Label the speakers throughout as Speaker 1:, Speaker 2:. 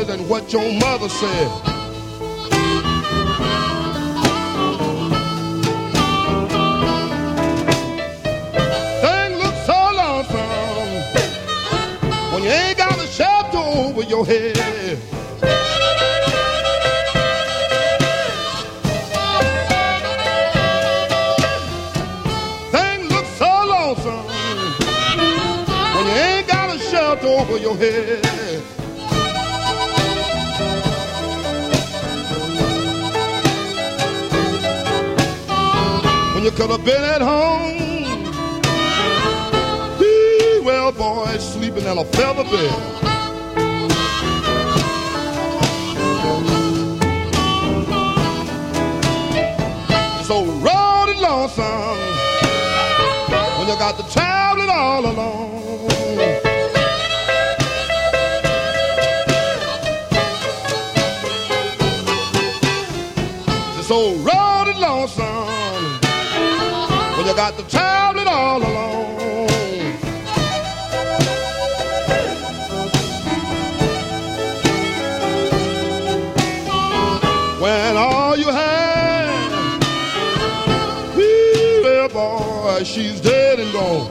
Speaker 1: boys than what your mother said. Things look so lonesome when you ain't got a shelter over your head. Things look so lonesome when you ain't got a shelter over your head. When you could have been at home, well, boy, sleeping in a feather bed. So road lonesome when you got to traveling all alone. So road lonesome when you got to traveling all alone. When all you had, well, boy, she's dead and gone.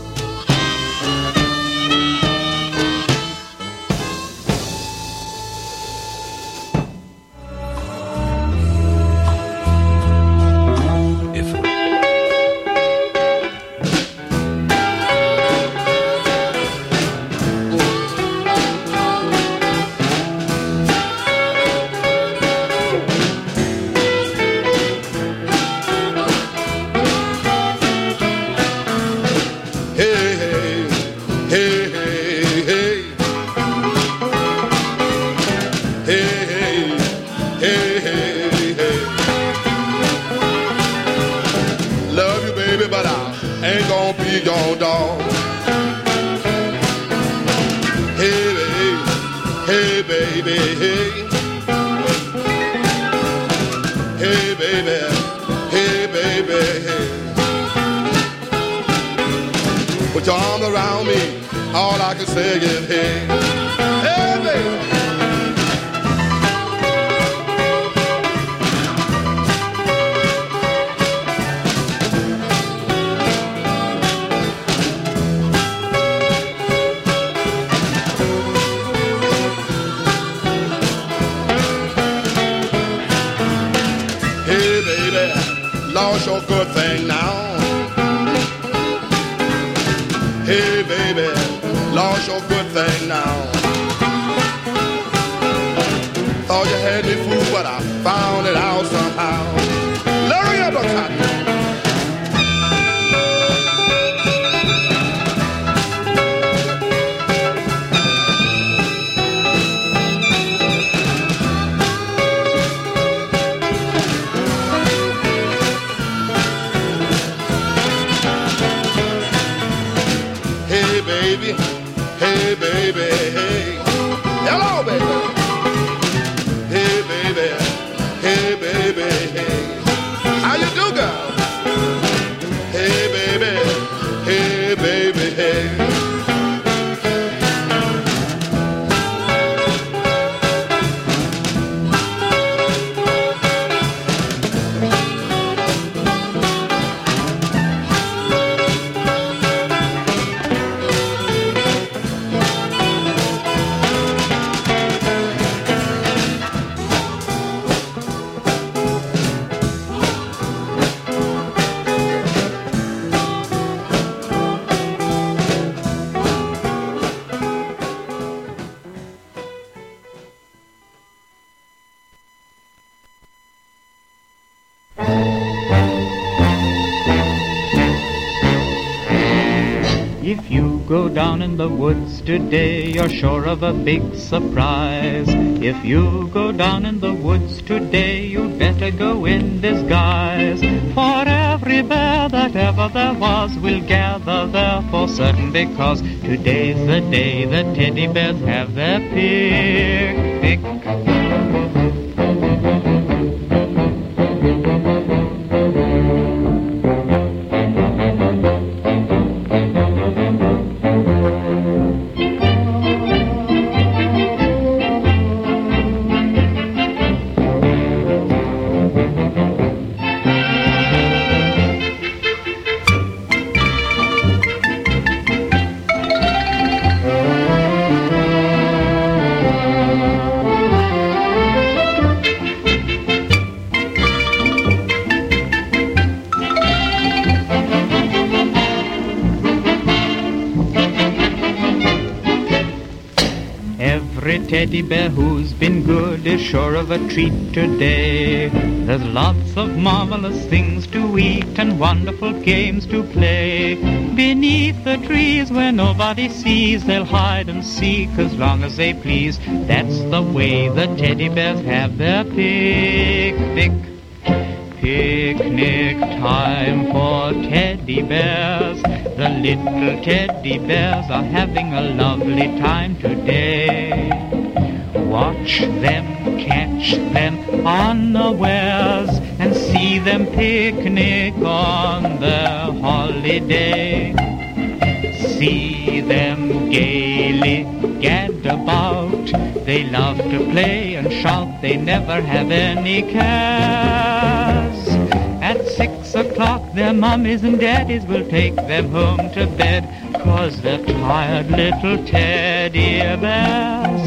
Speaker 1: Your dog. Hey, baby, hey. Hey, baby, hey, baby, hey. Put your arm around me, all I can say is hey. Hey, baby. Lost your good thing now. Hey, baby, lost your good thing now. Thought you had me fooled, but I found it out somehow. Larry Uppercut. Hey, baby, hey. Hello, baby. Hey, baby. Hey, baby, hey. How you do, girl? Hey, baby. Hey, baby, hey.
Speaker 2: If you go down in the woods today, you're sure of a big surprise. If you go down in the woods today, you'd better go in disguise. For every bear that ever there was will gather there for certain, because today's the day the teddy bears have their picnic. every teddy bear who's been good is sure of a treat today. There's lots of marvelous things to eat and wonderful games to play. Beneath the trees where nobody sees, they'll hide and seek as long as they please. That's the way the teddy bears have their picnic. Picnic time for teddy bears. The little teddy bears are having a lovely time today. Watch them, catch them unawares, and see them picnic on their holiday. See them gaily gad about. They love to play and shout, they never have any cares. At 6 o'clock their mummies and daddies will take them home to bed, 'cause they're tired little teddy bears.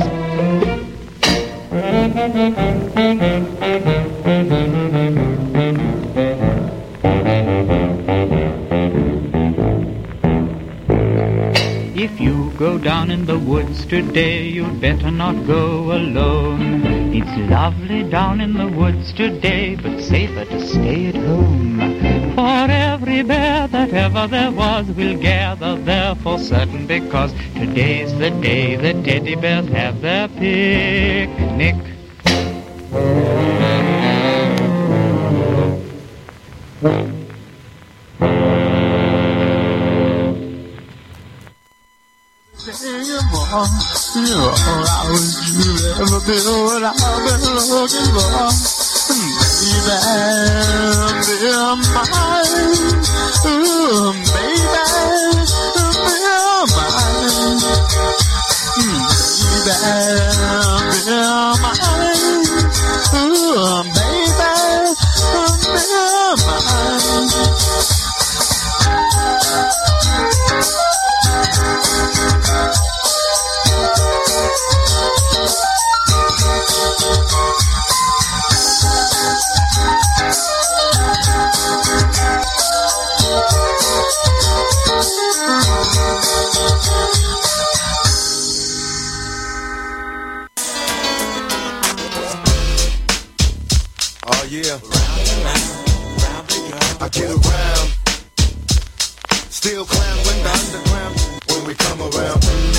Speaker 2: If you go down in the woods today, you'd better not go alone. It's lovely down in the woods today, but safer to stay at home. For every bear that ever there was will gather there for certain, because today's the day the teddy bears have their picnic.
Speaker 3: Oh yeah, I get around, still clown when the underground, when we come around.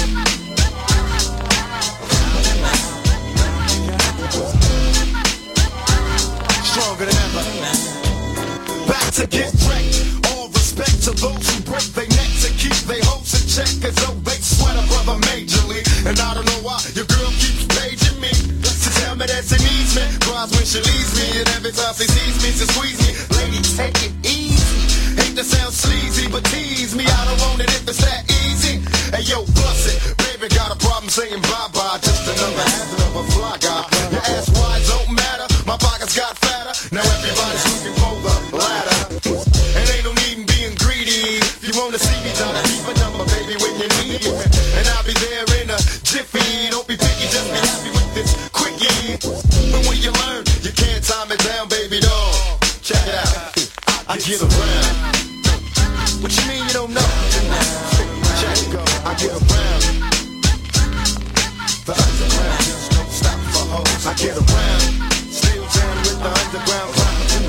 Speaker 3: Stronger than ever, back to get wrecked. All respect to those who break their neck to keep their hopes in check, as though they sweat a brother majorly. And I don't know why your girl keeps paging me to tell me that she needs me. Cries when she leaves me, and every time she sees me, she squeeze me. Lady, take it easy. Hate to sound sleazy, but tease me. I don't want it if it's that easy. Hey yo, bust it. Baby got a problem saying bye-bye. Just another hazard of a fly guy. Your ass wide don't matter. My pockets got fatter. Now everybody's looking for the ladder. And ain't no need in being greedy. If you wanna see me, try to keep a number, baby, when you need it. And I'll be there in a jiffy. Don't be picky, just be happy with this quickie. But when you learn, you can't time it down, baby doll. Check it out. I get around. What you mean you don't know? Check it out. I get around. The underground just don't stop for hoes. I get around. Still down with the underground clown.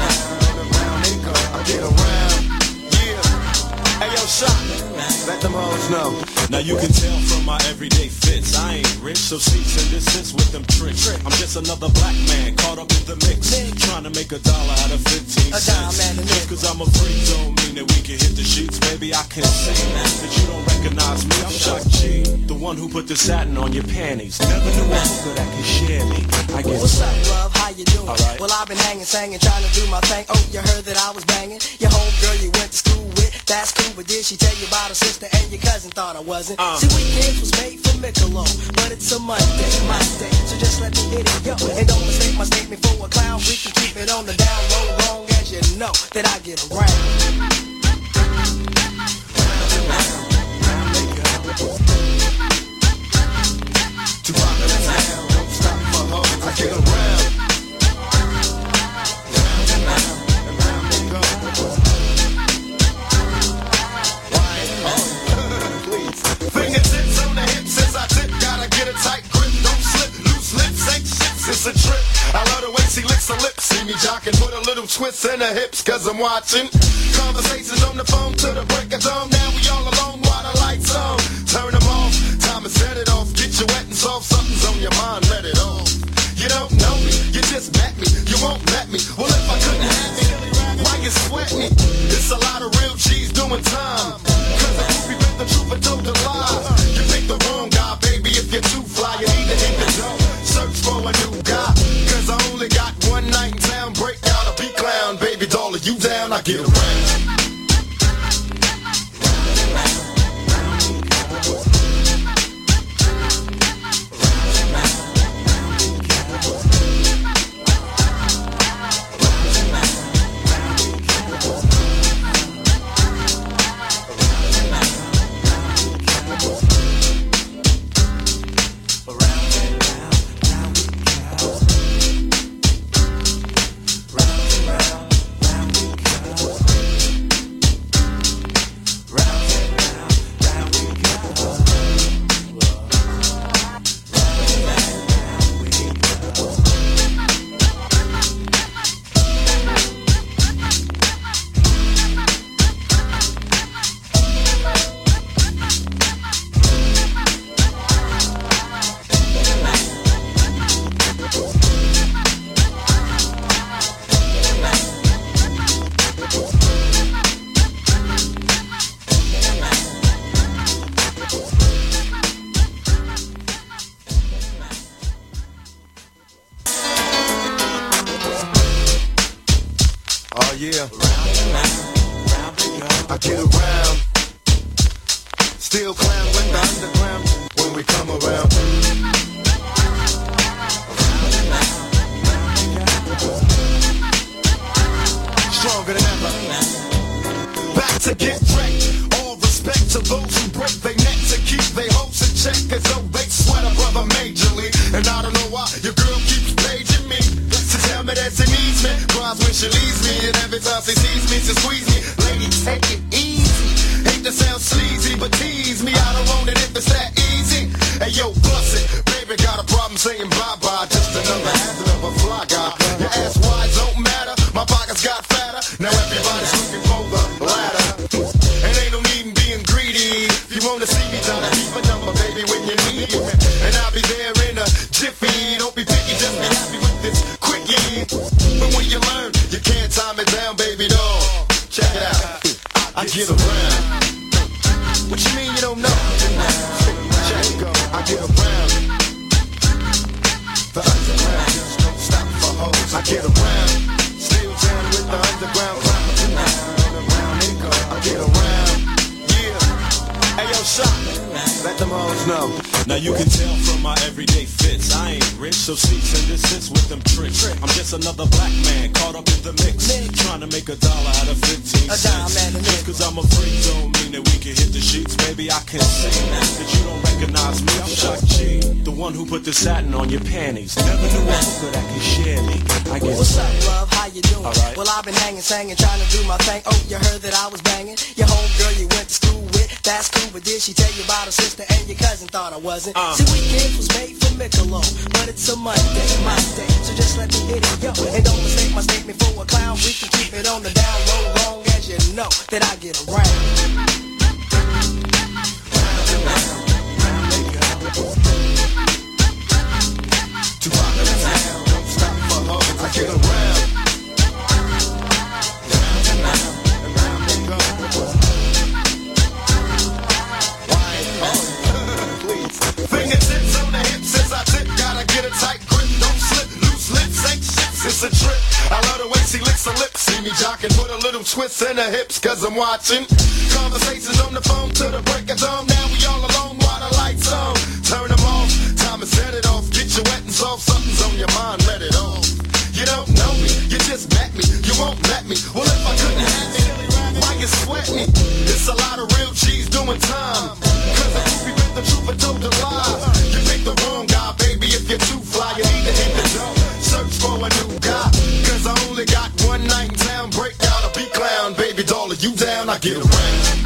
Speaker 3: I get around. Yeah. Hey yo, shot. Let them hoes know.
Speaker 4: Now you can tell from my everyday fits, I ain't rich, so cease and desist with them tricks. I'm just another black man caught up in the mix, trying to make $1 out of 15 cents. Just cause I'm a freak don't mean that we can hit the sheets. Baby, I can see that you don't recognize me. I'm Shock G, the one who put the satin on your panties. Never knew a hooker that could share me. I guess.
Speaker 5: What's up, love? How you doing?
Speaker 4: Right.
Speaker 5: Well, I've been hanging, singing, trying to do my thing. Oh, you heard that I was banging? Your homegirl you went to school with, that's cool, but did she tell you about her sister and your cousin? Thought I wasn't. See, weekends was made for Michelob, but it's a Monday, my day, so just let me hit it, yo. And don't mistake my statement for a clown. We can keep it on the down low, long as you know that I get around.
Speaker 3: To rock it down, don't stop for hoes. I get around. Fingertips on the hips as I tip, gotta get a tight grip, don't it's a trip. I love the way she licks her lips. See me jocking, put a little twist in her hips, cause I'm watching. Conversations on the phone to the break of dawn. Now we all alone while the lights on. Turn them off, time to set it off. Get you wet and soft, something's on your mind, let it off. You don't know me, you just met me, you won't let me. Well, if I couldn't have me, why you sweat me? It's a lot of real cheese doing time. Cause the groupie been the truth and told the lie. You picked the wrong guy, baby, if you're too fly. You need to hit the door, search for a new guy. Cause I only got one night in town, break out a beat clown. Baby doll, are you down? I get around. Yeah, I get around, still clown with the underground when we come around. Stronger than ever, back to get wrecked. All respect to those who break their neck to keep their hopes in check, as though they sweat a brother majorly. And I don't know why your girl keeps paging me to tell me that she needs me. Cries when she leaves me, and every time she sees me, she squeeze me. Lady, take it easy. Hate to sound sleazy, but tease me. I don't want it if it's that easy. Hey yo, bust it. Baby got a problem saying bye-bye. Just another hazard of a fly guy. Your ass wide don't matter. My pockets got fatter. Now everybody's looking for the ladder. And ain't no need in being greedy. If you wanna see me, try to keep a number, baby, when you need me. And I'll be there in a jiffy. Don't be picky, just be happy with this quickie. But when you learn, you can't time it down, baby doll. Check it out, I get around. What you mean you don't know? Check it go, I get around. The underground just don't stop for hoes. I get around. Still down with the underground crowd. I get around. Yeah. Hey yo, shot. Let them hoes know.
Speaker 4: Now you can tell from my everyday fits, I ain't rich, so cease and desist with them tricks. I'm just another black man caught up in the mix, trying to make $1 out of 15 cents. Just cause I'm a freak don't mean that we can hit the sheets. Baby, I can see that you don't recognize me. I'm Chuck G, the one who put the satin on your panties. Never knew a hooker that could share me. I guess.
Speaker 5: What's up, love? How you doing?
Speaker 4: Right.
Speaker 5: Well, I've been hanging, singing, trying to do my thing. Oh, you heard that I was banging? Your homegirl you went to school with, that's cool, but did she tell you about her sister and your cousin thought I wasn't? See, weekends was made for Michelob, but it's a Monday, my day, so just let me hit it, yo. And don't mistake my statement for a clown. We can keep it on the down low, long as you know that I get around.
Speaker 3: To rock the town, don't stop for hoes. I get around. Fingertips on the hips as I tip, gotta get a tight grip, don't slip, loose lips ain't ships, it's a trip. I love the way she licks her lips, see me jocking, put a little twist in her hips, cause I'm watching. Conversations on the phone to the break of dawn, now we all alone while the lights on. Turn them off, time to set it off, get you wet and soft, something's on your mind, let it off. You don't know me, you just met me, you won't let me. Well, if I couldn't have me, why you sweat me? It's a lot of real cheese doing time. Cause the groupie been the truth and told the lie. You picked the wrong guy, baby, if you're too fly. You need to hit the door, search for a new guy. Cause I only got one night in town, break out a beat clown. Baby doll, are you down? I get around.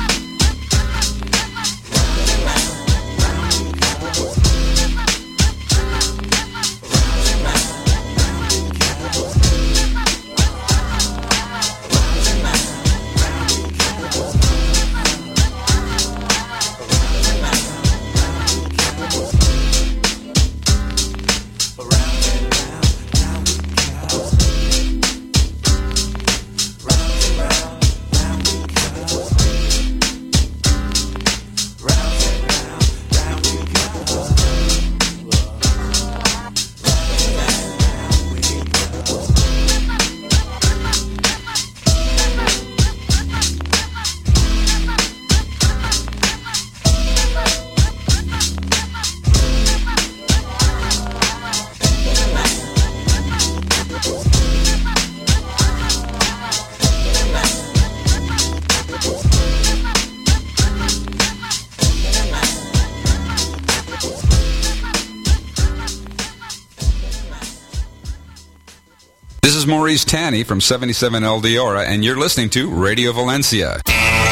Speaker 6: is Maurice Tanny from 77 El Diora, and you're listening to Radio Valencia.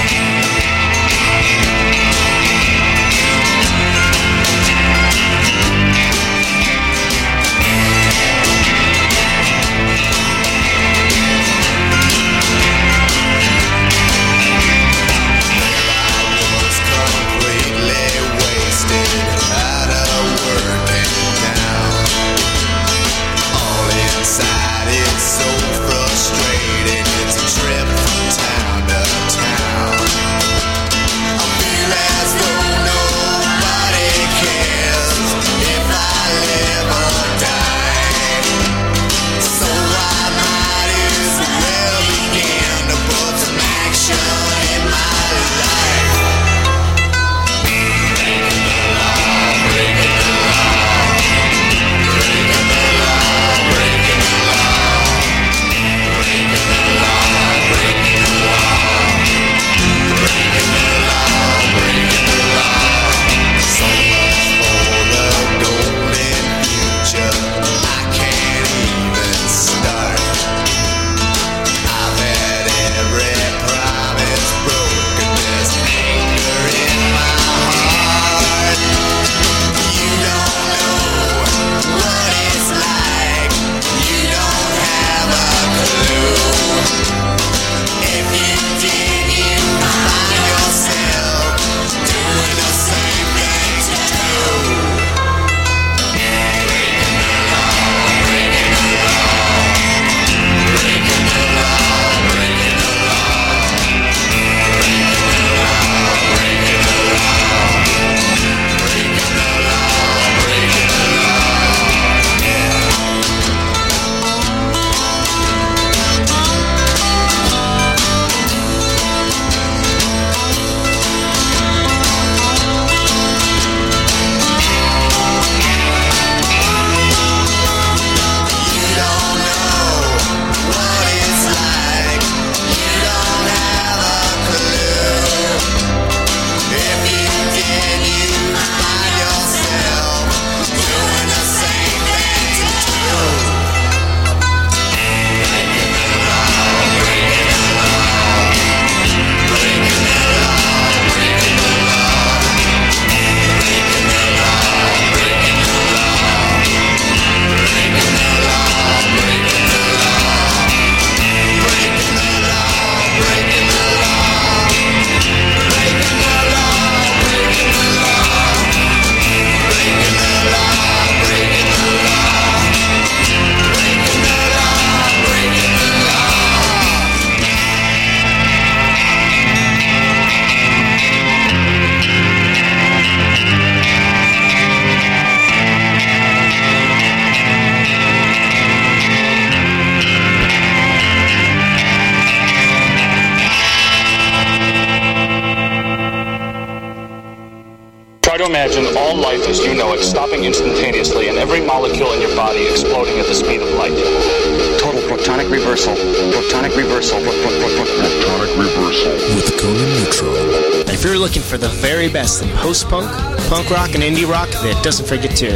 Speaker 7: Imagine all life as you know it stopping instantaneously and every molecule in your body exploding at the speed of light.
Speaker 8: Total protonic reversal. Protonic reversal. Protonic reversal.
Speaker 9: With Conan Neutron.
Speaker 10: If you're looking for the very best in post-punk, punk rock, and indie rock that doesn't forget to,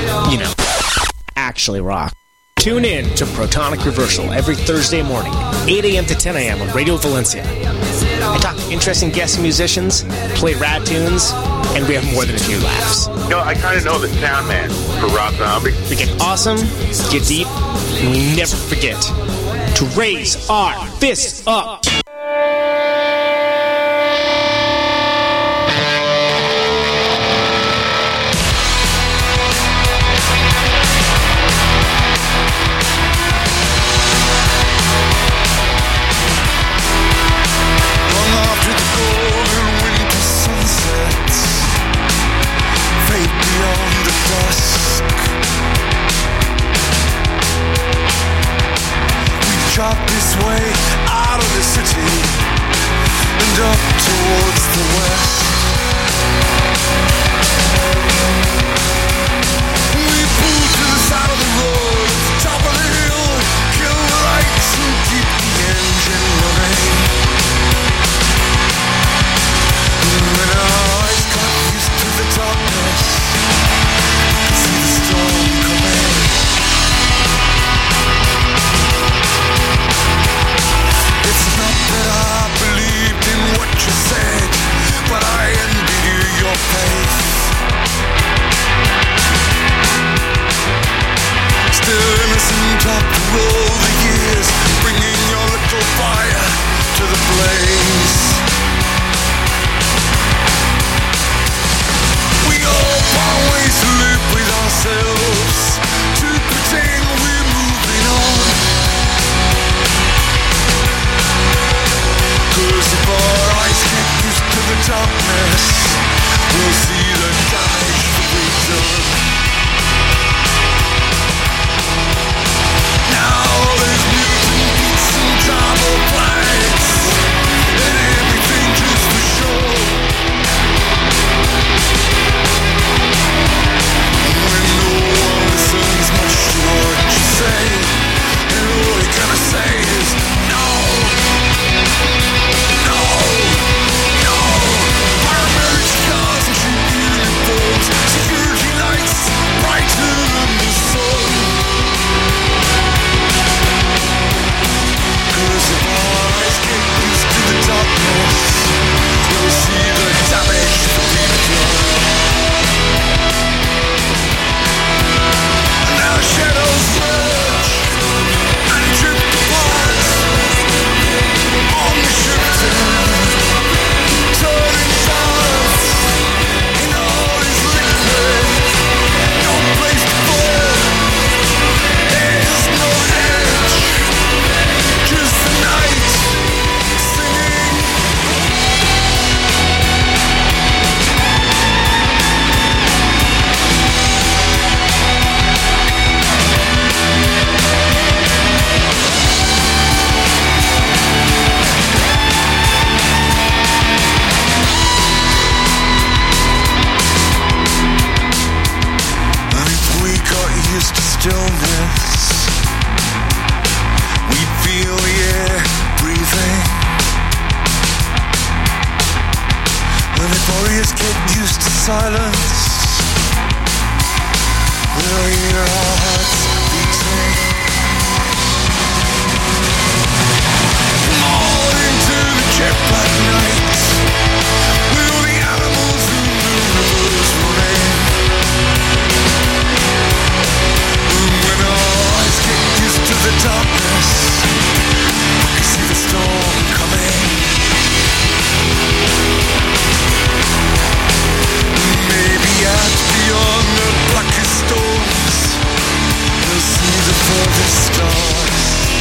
Speaker 10: actually rock, tune in to Protonic Reversal every Thursday morning, 8 a.m. to 10 a.m. on Radio Valencia. I talk to interesting guest musicians, play rad tunes, and we have more than a few laughs.
Speaker 11: I kind of know the sound man for Rob Zombie.
Speaker 10: We get awesome, get deep, and we never forget to raise our fists up.
Speaker 3: Chop this way out of the city and up towards the west. We pull to the side of the road, top of the hill, kill the lights and keep the engine running. When our eyes got used to the darkness, see the storm coming. stillness. We feel the air breathing. When the warriors get used to silence, we'll hear our hearts beating. All into the camp at night, will the animals in the rivers rain. When our eyes get used to the darkness, we can see the storm coming. Maybe out beyond the blackest storms, we'll see the furthest stars.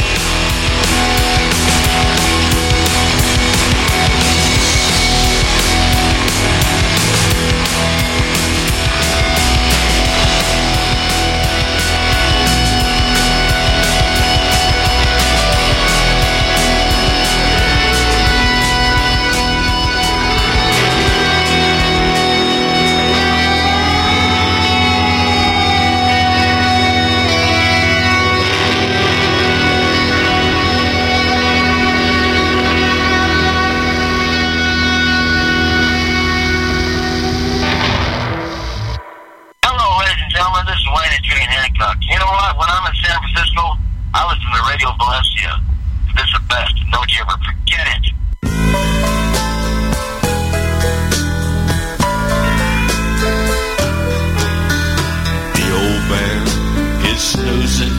Speaker 12: You know what? When I'm in San Francisco, I listen to Radio Valencia. It's the best. Don't you ever forget it.
Speaker 13: The old bear is snoozing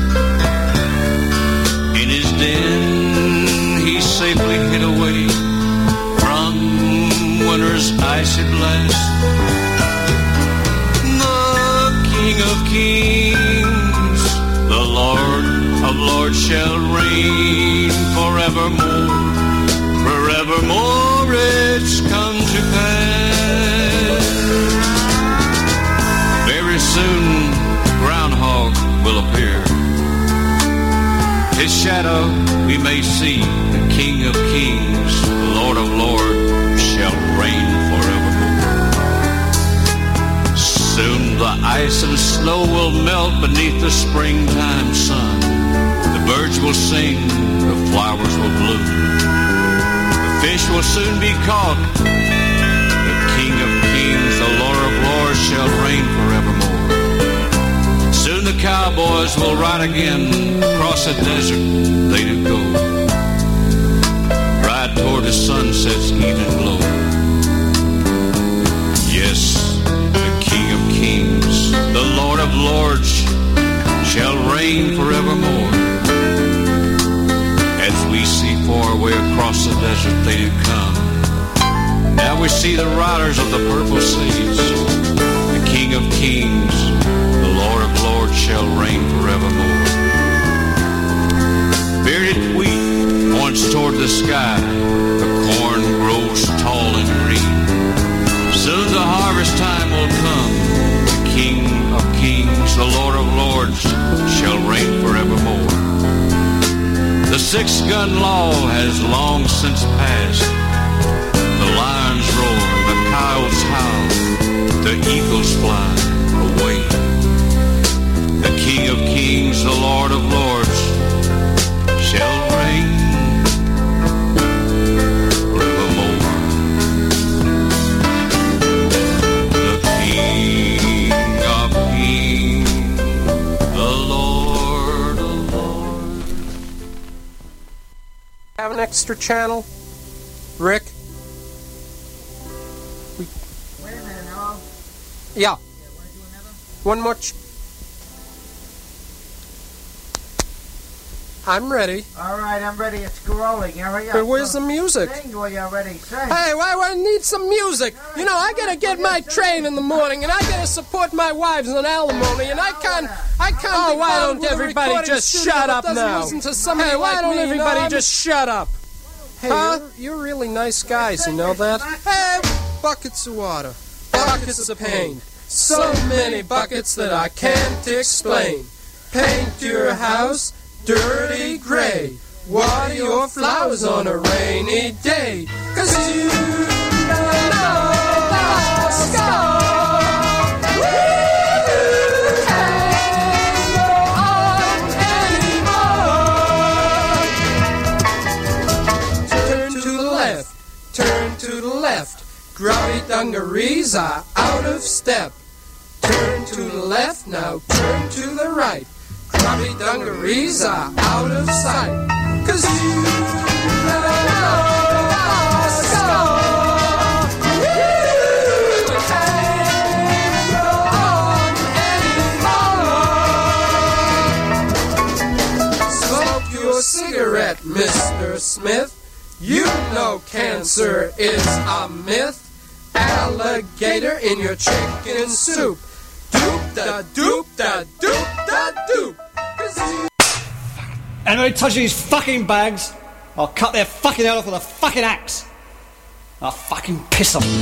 Speaker 13: in his den. He's safely hid away from winter's icy blast. King of kings, the Lord of lords shall reign forevermore. Forevermore it's come to pass. Very soon groundhog will appear. His shadow we may see. The King of kings, the Lord of lords shall reign forevermore. Soon the ice and snow will melt beneath the springtime sun. The birds will sing, the flowers will bloom. The fish will soon be caught. The King of kings, the Lord of lords shall reign forevermore. Soon the cowboys will ride again across the desert they do go. Ride toward the sunset's evening glow. Yes, King of kings, the Lord of lords shall reign forevermore. As we see far away across the desert they do come. Now we see the riders of the purple seas. The King of kings, the Lord of lords shall reign forevermore. Bearded wheat points toward the sky. The corn grows tall and green. Soon the harvest time will come. The King of kings, the Lord of lords shall reign forevermore. The six-gun law has long since passed. The lions roar, the coyotes howl, the eagles fly away. The King of kings, the Lord of lords shall reign forevermore. The King of kings, the Lord of lords.
Speaker 14: Have an extra channel, Rick?
Speaker 15: Wait a minute, now.
Speaker 14: Yeah.
Speaker 15: Want to do another?
Speaker 14: One more. I'm ready.
Speaker 15: All right, I'm ready. It's rolling. Hurry up.
Speaker 14: But where's the music?
Speaker 15: Sing while you're ready. Sing.
Speaker 14: Hey, I need some music. You know, I gotta get my train in the morning, and I gotta support my wives on alimony, and I can't. Oh, why don't everybody just shut up now? Hey, why don't everybody just shut up? Hey, you're really nice guys, you know that? Hey, buckets of water, buckets of pain, so many buckets that I can't explain. Paint your house dirty gray, water your flowers on a rainy day, 'cause you don't know the score. dungarees are out of step. Turn to the left, now turn to the right. Grubby dungarees are out of sight. 'Cause you cigarette, Mr. Smith. You know cancer is a myth. Alligator in your chicken soup. Doop da doop da doop da doop.
Speaker 16: Anybody touch these fucking bags, I'll cut their fucking head off with a fucking axe. I'll fucking piss them.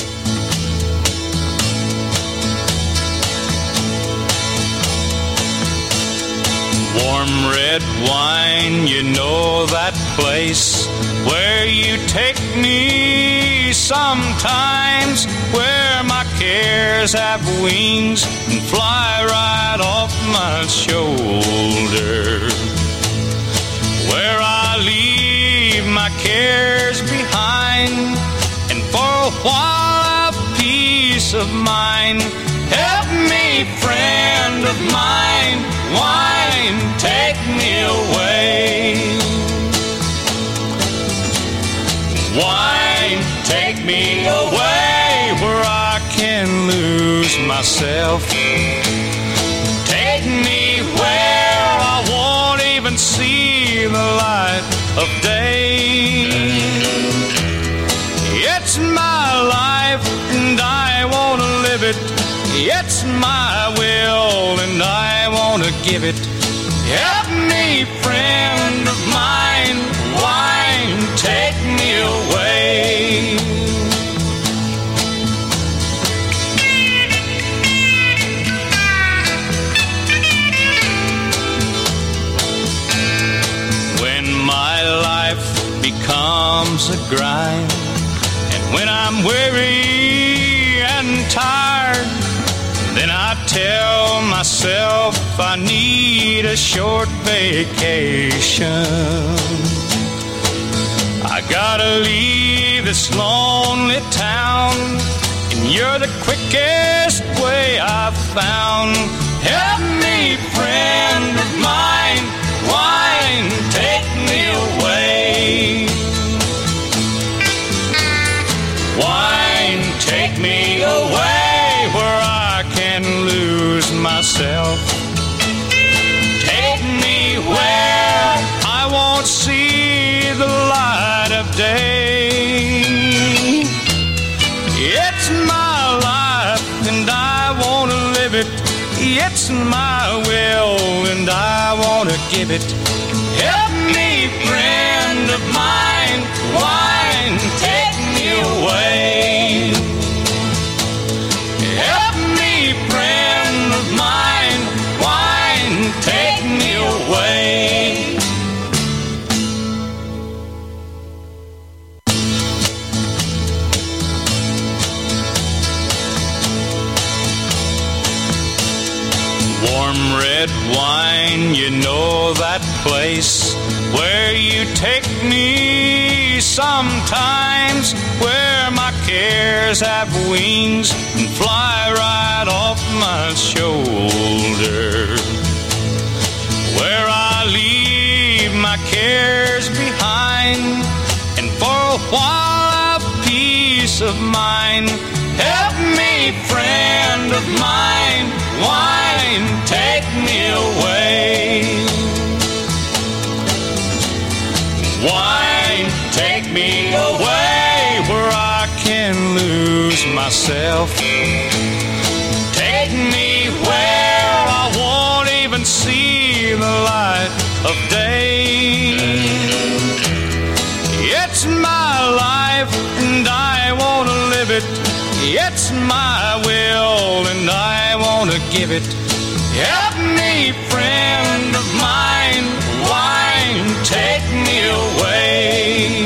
Speaker 13: Warm red wine, you know that place where you take me sometimes, where my cares have wings and fly right off my shoulder, where I leave my cares behind, and for a while a peace of mind. Help me, friend of mine, wine, take me away. Wine, take me away where I can lose myself. Take me where I won't even see the light of day. It's my life and I want to live it. It's my will and I want to give it. Help me, friend of mine, wine, take me away. When my life becomes a grind, and when I'm weary and tired, then I tell myself I need a short vacation. I gotta leave this lonely town, and you're the quickest way I've found. Help me, friend of mine, wine, take me away. Wine, take me away where I can lose myself. Take me where I won't see the light of day. It's my life and I want to live it. It's my will and I want to give it. Help me, friend of mine, wine, take me away. Help me, friend of mine, wine, take me away. Warm red wine, you know that place where you take me sometimes, where my cares have wings and fly right off my shoulder, where I leave my cares behind, and for a while a peace of mind. Help me, friend of mine, wine, take me away. Wine, take me away where I can lose myself. Take me where I won't even see the light of day. It's my life and I want to live it. It's my will and I want to give it. Help me, friend of mine, wine, take me away.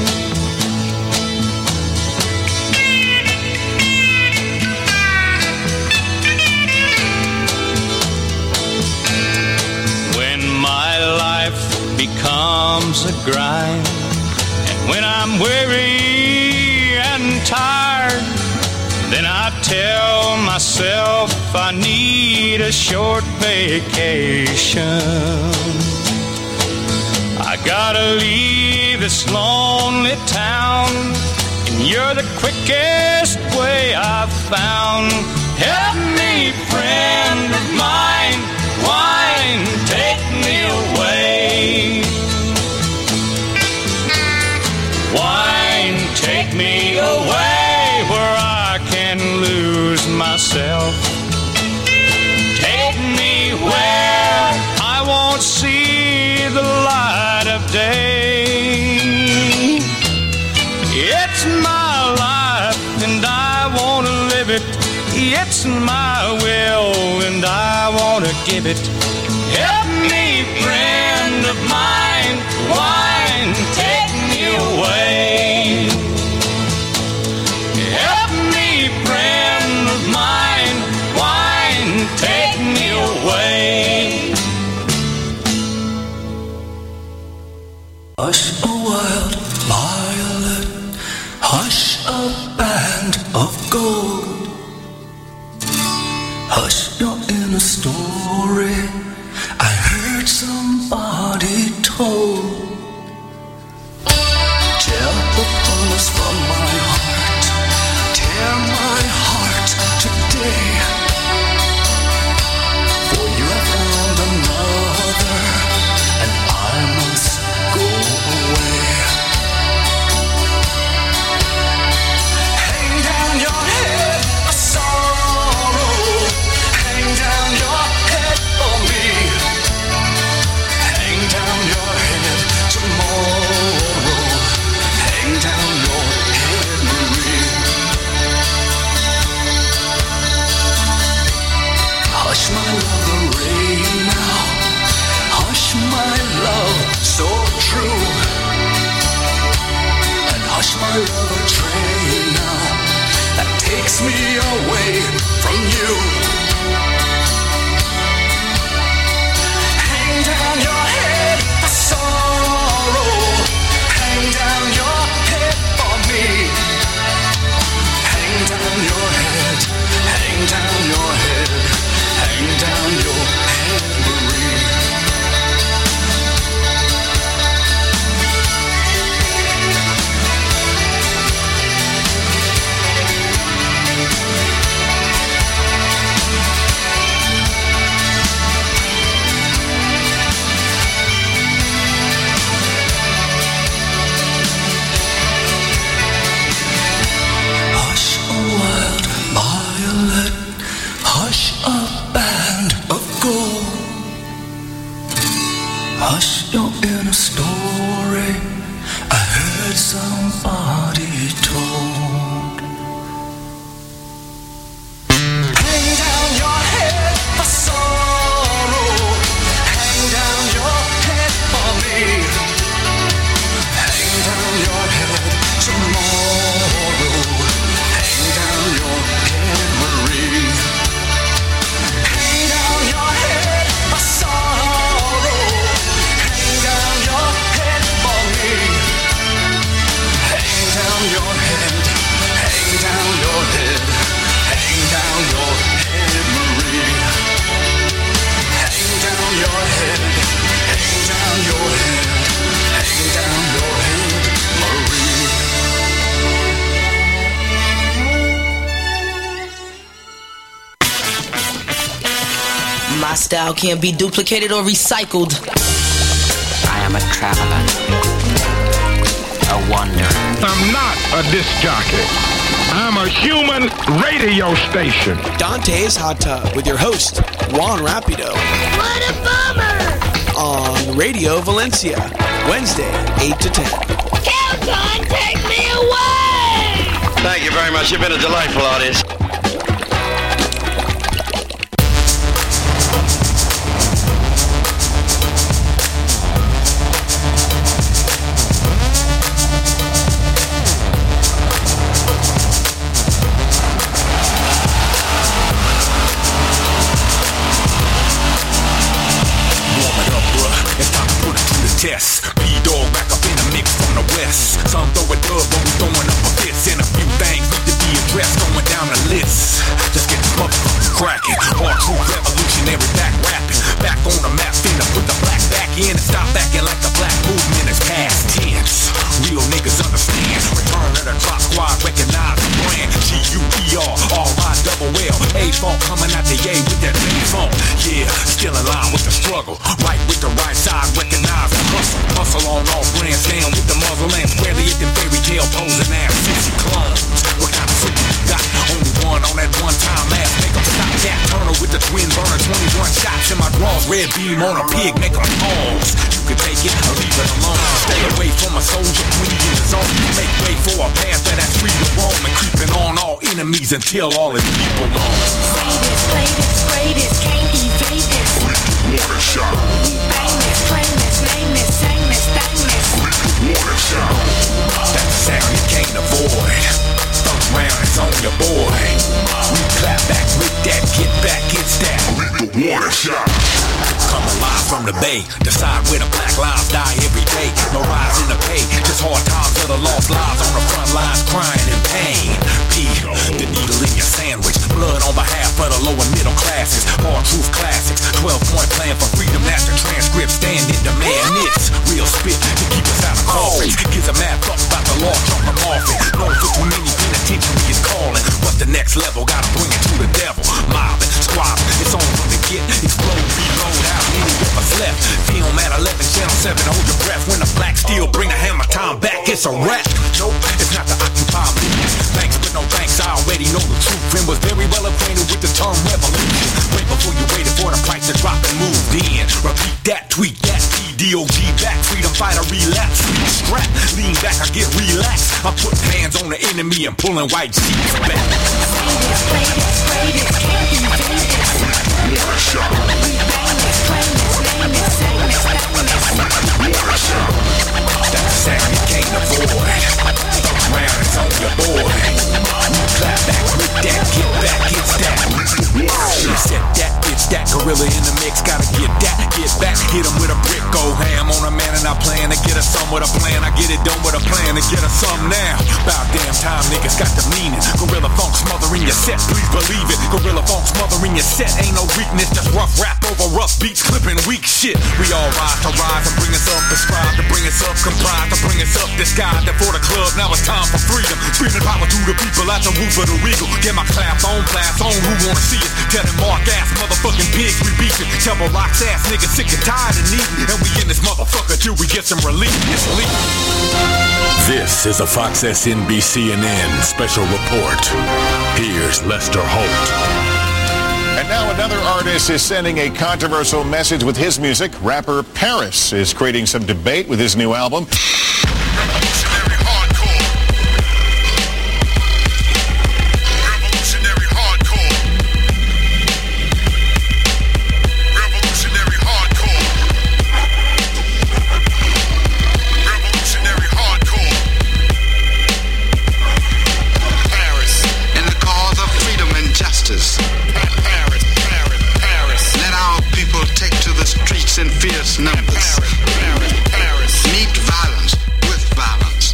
Speaker 13: When my life becomes a grind, and when I'm weary and tired,
Speaker 17: Then I tell myself I need a short vacation. I gotta leave this lonely town, and you're the quickest way I've found. Help me, friend of mine, wine, take me away. Wine, take me away where I can lose myself. Take me where I won't see the light of day. It's my life and I want to live it. It's my will and I want to give it. Help me, friend of mine, wine, take me away. Help me, friend of mine, wine, take me away.
Speaker 9: Hush a wild violet, hush a band of gold. Hush your inner story, I heard somebody told. Tear the colors from my heart, tear my heart today. For you have found another, and I must go away. Hang down your head, a sorrow. Hang down your head for me. Hang down your head tomorrow. Hang down your head, Marie. Hush my love, the rain now. Hush my love, so true. And hush my love, a train now that takes me away from you. Hang down your head for sorrow. Hang down your head for me. Hang down your head. Hang down your head. Hang down your head, Marie. Hush a wild violet, hush a band of gold. Hush your inner story, I heard somebody told. Hang down your head for sorrow. Hang down your head for me. Hang down your head tomorrow. Hang down your head, Marie. Hang down your head for sorrow. Hang down your head for me. Hang down your head. Hang down your head. Hang down your head, Marie. Hang down your head. Hang down your head. Hang down your head, Marie.
Speaker 18: My style can't be duplicated or recycled.
Speaker 19: I am a traveler, a wanderer.
Speaker 20: I'm not a disc jockey. I'm a human radio station.
Speaker 10: Dante's Hot Tub with your host, Juan Rapido.
Speaker 21: What a bummer!
Speaker 10: On Radio Valencia, Wednesday, 8 to 10.
Speaker 21: Kelton, take me away!
Speaker 22: Thank you very much. You've been a delightful audience.
Speaker 23: Test. B-Dog back up in the mix from the west. Some throw it up, but we throwing up a fist. And a few things need to be
Speaker 3: address going down the list. Just get the motherfuckers cracking. All true revolutionary back rapping. Back on the map, finna put the black back in and stop acting like the black movement is past tense. Real niggas understand. Return to the drop squad, recognize the brand. G-U-E-R, R-I-double-L. A-Funk coming out the A with that A-Funk. Yeah, still in line with the struggle. Right with the right side, recognize the hustle. Hustle on all brands, down with the muzzle and squarely at them fairy tale posing ass 60 clones. What kind of freak you got? Only one on that one time ass. Make them stop that Turner with the twin burner. 21 shots in my drawers. Red beam on a pig, make them pause. You can take it or leave it alone. Stay away from a soldier when he in his own. Make way for a path that's free to roam. And creeping on all enemies until all his people gone.
Speaker 21: Say this, play this, spray this, can't evade this.
Speaker 3: Water shot.
Speaker 21: We bang this, claim this, name this, sang this, thang this.
Speaker 3: Water shot. That's the sound you can't avoid. First round is on your boy. We clap back with that, get back, it's that. Water shot. Come alive from the bay. Decide where the black lives die every day. No rise in the pay. Just hard times of the lost lives on the front lines crying in pain. P, the needle in your sandwich. Blood on behalf of the lower middle classes. Hard truth classics. 12-point plan for freedom. That's the transcript. Stand in demand. It's real spit to keep us out of coffins. Gives a mad fuck about the law. Jump them off it. Known for too many penitentiary is calling. What's the next level? Gotta bring it to the devil. Mobbing, squabbing. It's on from the get. Explode, reload out. Any what's left. Film at 11, channel 7. Hold your breath. When the black steel bring the hammer time back. It's a wrap. Nope, it's not the Occupy movement. Thanks, but no thanks. I already know the truth and was very well acquainted with the term revolution. Way before you waited for the price to drop and moved in. Repeat that, tweet that. PDOG back. Freedom fighter relapse. Strap. Lean back, I get relaxed. I put hands on the enemy and pulling white sheets back.
Speaker 21: Say this, play this, spray this, can't evade this.
Speaker 3: Water shot.
Speaker 21: We bang this, claim this, name this, sang this, thang this.
Speaker 3: Water shot. That's the sound you can't avoid. First round is on your boy. We clap back with that, get back, it's that. She said that, it's that. Gorilla in the mix, gotta get that, get back. Hit him with a brick, go ham on a man, and I plan to get us some with a plan. I get it done with a plan to get us some now. About damn time niggas got the meaning. Gorilla Funk smothering your set, please believe it. Gorilla Funk smothering your set, ain't no weakness, just rough rap over rough beats, clipping weak shit. We all rise to rise and bring us up, prescribe to bring us up, comprise to bring us up, disguise that for the club, now it's time for freedom. Screaming power to the people at the roof of the Regal. Get my clap on, who wanna see it? Tell them mark ass motherfucking pigs we beefing. Double rocks ass niggas sick and tired of needing. And we in this motherfucker till we get some relief. It's elite.
Speaker 1: This is a Fox SNBCNN special report. Here's Lester Holt.
Speaker 2: And now another artist is sending a controversial message with his music. Rapper Paris is creating some debate with his new album.
Speaker 23: In fierce numbers. Meet violence with violence.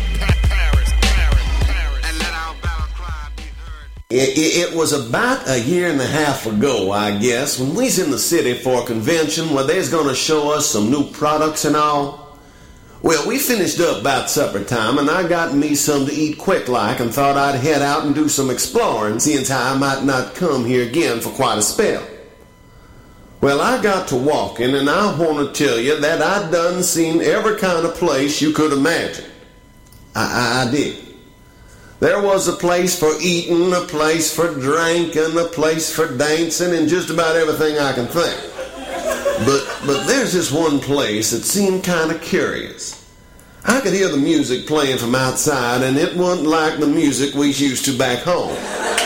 Speaker 23: And let our battle cry be heard.
Speaker 24: It was about a year and a half ago, I guess, when we was in the city for a convention where they's going to show us some new products and all. Well, we finished up about supper time, and I got me some to eat quick like and thought I'd head out and do some exploring, since I might not come here again for quite a spell. Well, I got to walking, and I want to tell you that I done seen every kind of place you could imagine. I did. There was a place for eating, a place for drinking, a place for dancing, and just about everything I can think. But there's this one place that seemed kind of curious. I could hear the music playing from outside, and it wasn't like the music we used to back home.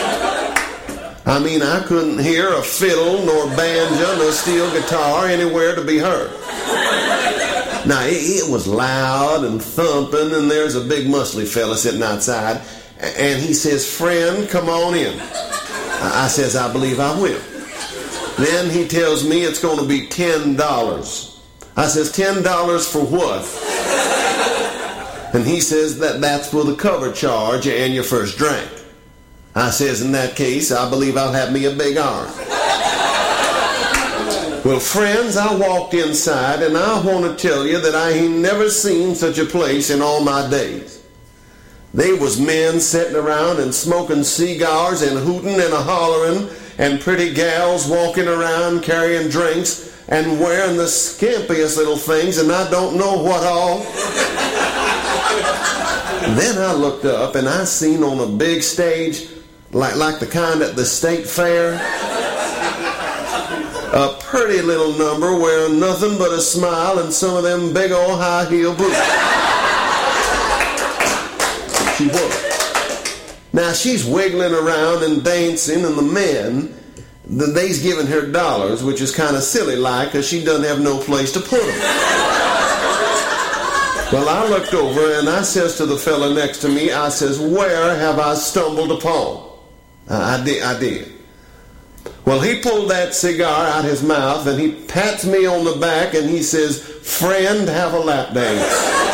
Speaker 24: I mean, I couldn't hear a fiddle, nor banjo, nor steel guitar anywhere to be heard. Now, it was loud and thumping, and there's a big muscly fella sitting outside, and he says, "Friend, come on in." I says, "I believe I will." Then he tells me it's going to be $10. I says, $10 for what? And he says that's for the cover charge and your first drink. I says, in that case, I believe I'll have me a big arm. Well, friends, I walked inside, and I want to tell you that I ain't never seen such a place in all my days. They was men sitting around and smoking cigars and hooting and a-hollering, and pretty gals walking around carrying drinks and wearing the skimpiest little things, and I don't know what all. Then I looked up, and I seen on a big stage, like the kind at the state fair, a pretty little number wearing nothing but a smile and some of them big old high heel boots. She was. Now she's wiggling around and dancing, and the men, they's giving her dollars, which is kind of silly like, because she doesn't have no place to put them. Well, I looked over and I says to the fella next to me, I says, where have I stumbled upon? I did. Well, he pulled that cigar out his mouth and he pats me on the back and he says, friend, have a lap dance.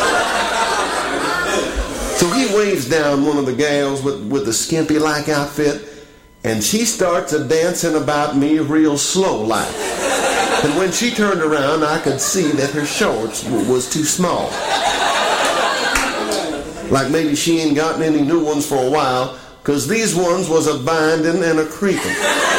Speaker 24: So he waves down one of the gals with the skimpy-like outfit, and she starts a-dancing about me real slow-like. And when she turned around, I could see that her shorts was too small. Like maybe she ain't gotten any new ones for a while, because these ones was a binding and a creeping.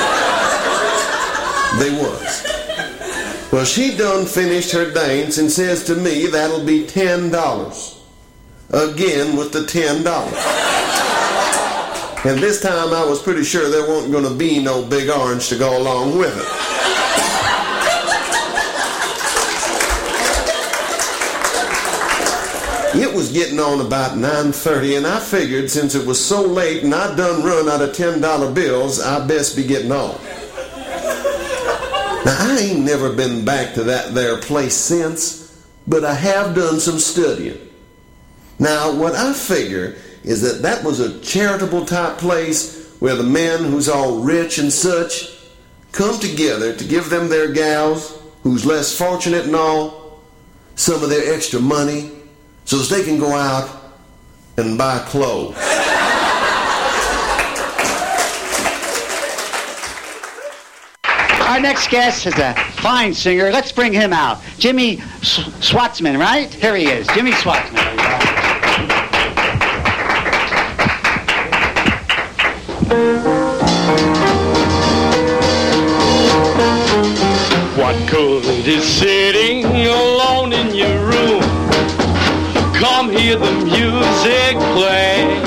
Speaker 24: They was. Well, she done finished her dance and says to me, that'll be $10. Again with the $10. And this time I was pretty sure there wasn't going to be no big orange to go along with it. It was getting on about 9:30, and I figured since it was so late and I'd done run out of $10 bills, I'd best be getting on. Now, I ain't never been back to that there place since, but I have done some studying. Now, what I figure is that was a charitable type place where the men who's all rich and such come together to give them their gals, who's less fortunate and all, some of their extra money, so as they can go out and buy clothes.
Speaker 4: Our next guest is a fine singer. Let's bring him out. Jimmy Schwartzman, right? Here he is, Jimmy Schwartzman.
Speaker 17: What good is sitting alone in your room? Come hear the music play.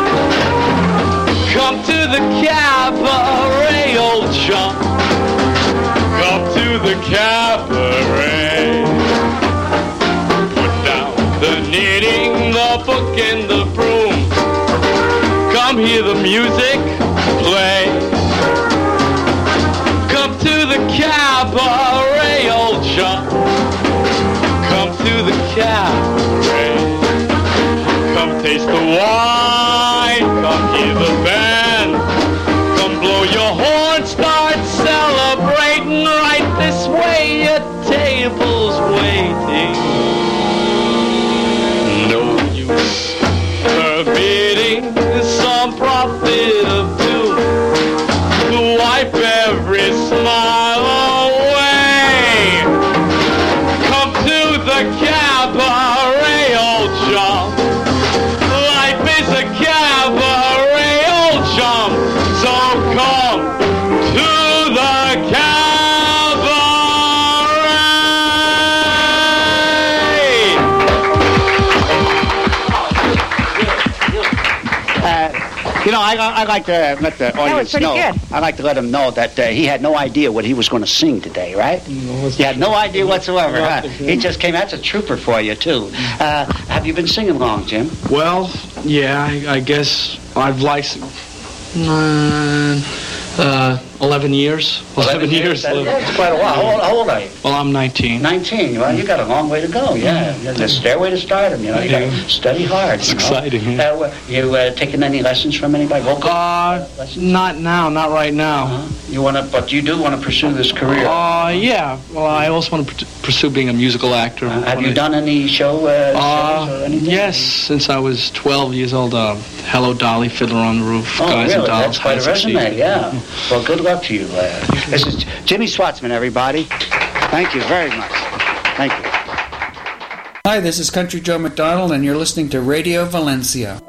Speaker 17: Come to the cabaret, old chum. Come to the cabaret. Put down the knitting, the book, and the broom. Come hear the music play. Come to the cabaret, old chum. Come to the cabaret. Come taste the wine. Come hear the band. Come blow your horn. Start celebrating right this way. Your table's waiting. No use permitting some prophet of doom to wipe every smile away. Come to the cabaret, old chum. Life is a cabaret, old chum. So come to the
Speaker 4: You know, I'd like to let the audience know. I'd like to let him know that he had no idea what he was going to sing today, right? No, he had no idea whatsoever, huh? He just came. That's a trooper for you, too. Have you been singing long, Jim?
Speaker 5: Well, yeah, I guess I've licensed. 11 years. 11 years.
Speaker 4: That's quite a while. How old are you?
Speaker 5: Well, I'm 19.
Speaker 4: 19. Well, you got a long way to go. Yeah, the stairway to stardom. You know, you got to study hard.
Speaker 5: It's exciting.
Speaker 4: You taking any lessons from anybody? Vocal lessons?
Speaker 5: Not now. Not right now.
Speaker 4: You want to, but you do want to pursue this career.
Speaker 5: Yeah. Well, I also want to pursue being a musical actor.
Speaker 4: Have you done any shows or anything?
Speaker 5: Yes, since I was 12 years old. Hello, Dolly, Fiddler on the Roof, Guys and Dolls.
Speaker 4: That's quite a resume. Yeah. Well, good luck to you. This is Jimmy Schwartzman, everybody. Thank you very much. Thank you.
Speaker 6: Hi, this is Country Joe McDonald, and you're listening to Radio Valencia.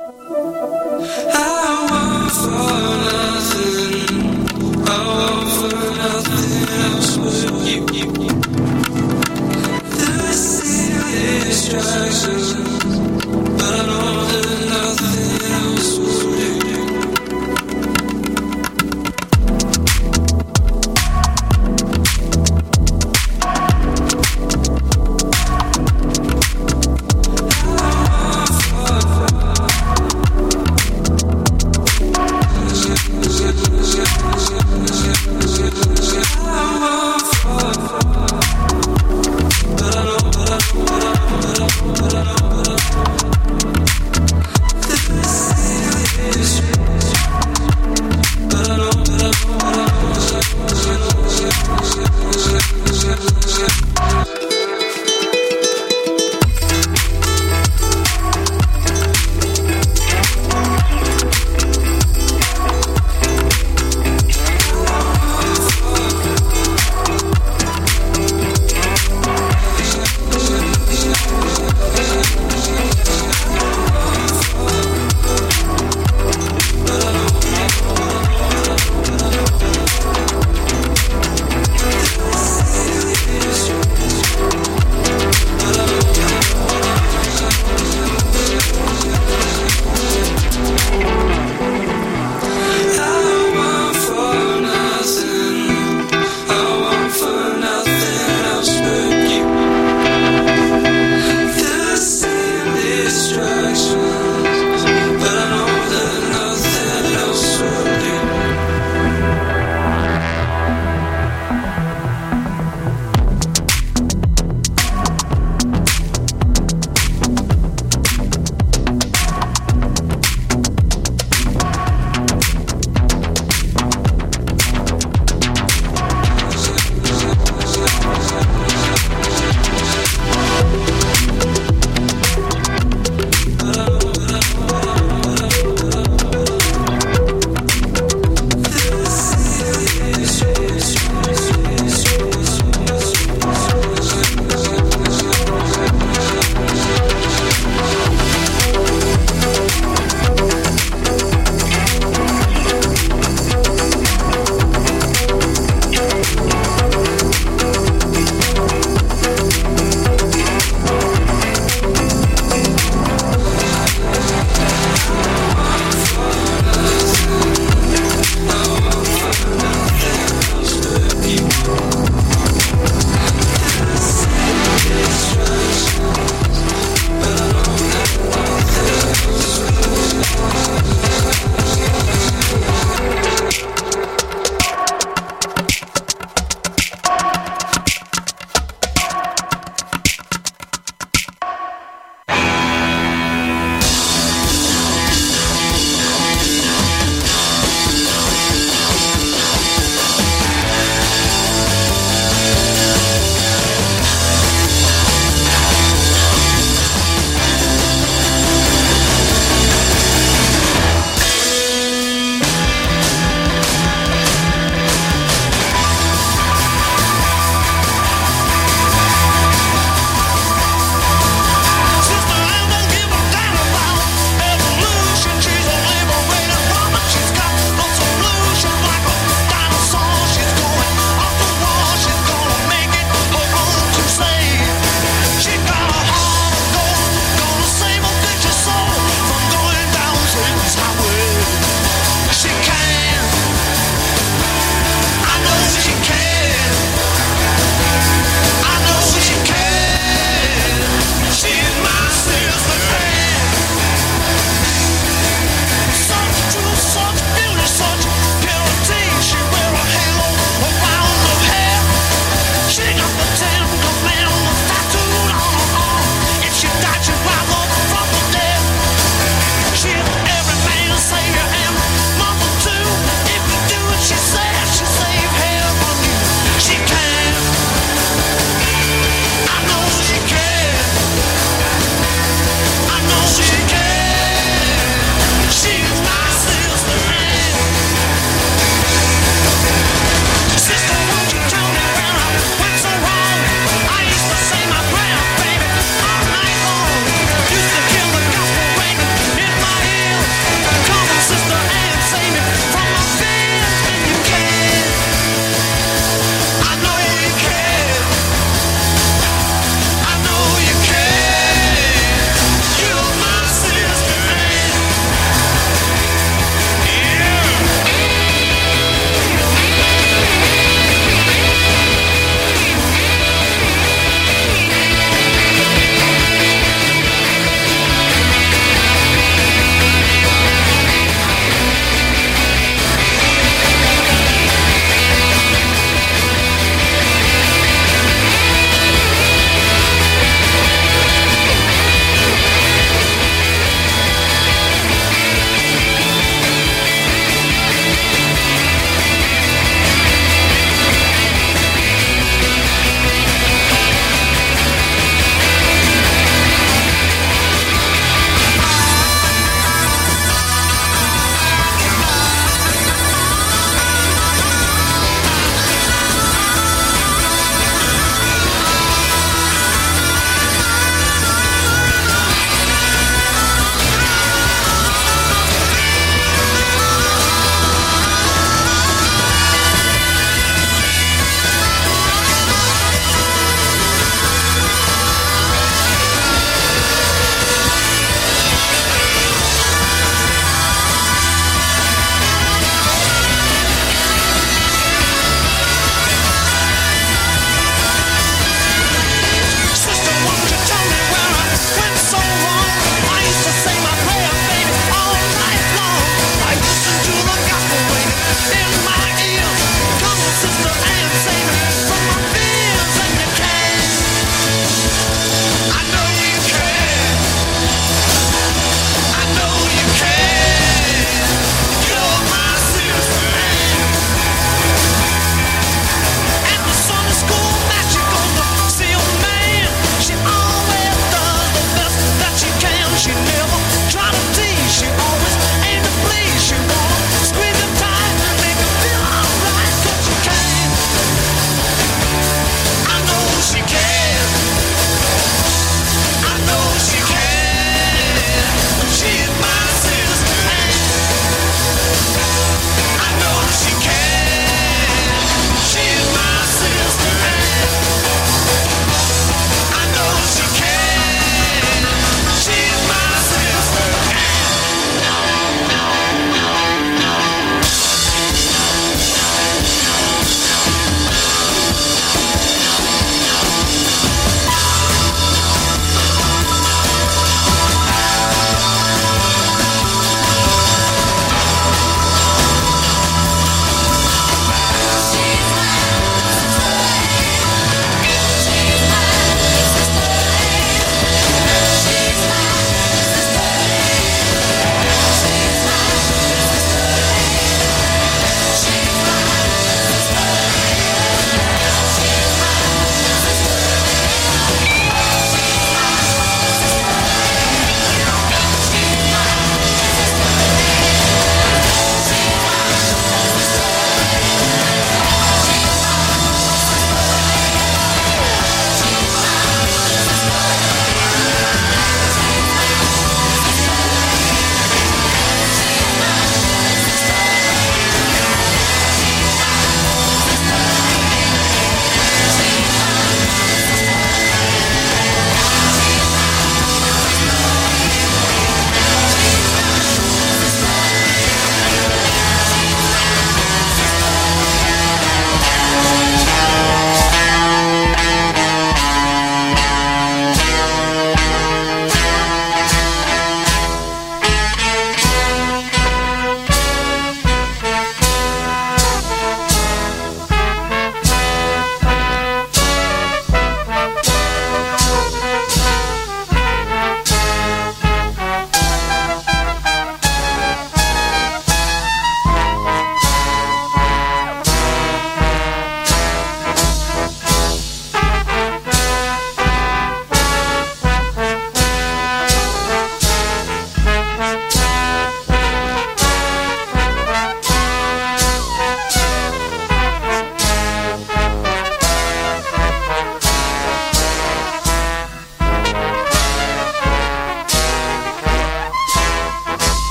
Speaker 9: But I know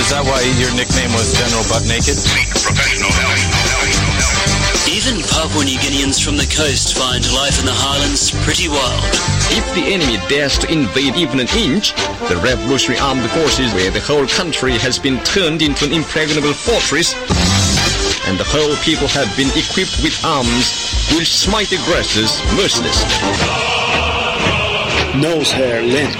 Speaker 7: Is that why your nickname was General Butt Naked?
Speaker 23: Professional help.
Speaker 8: Even Papua New Guineans from the coast find life in the highlands pretty wild.
Speaker 11: If the enemy dares to invade even an inch, the Revolutionary Armed Forces, where the whole country has been turned into an impregnable fortress, and the whole people have been equipped with arms, will smite aggressors mercilessly.
Speaker 12: Nose hair length.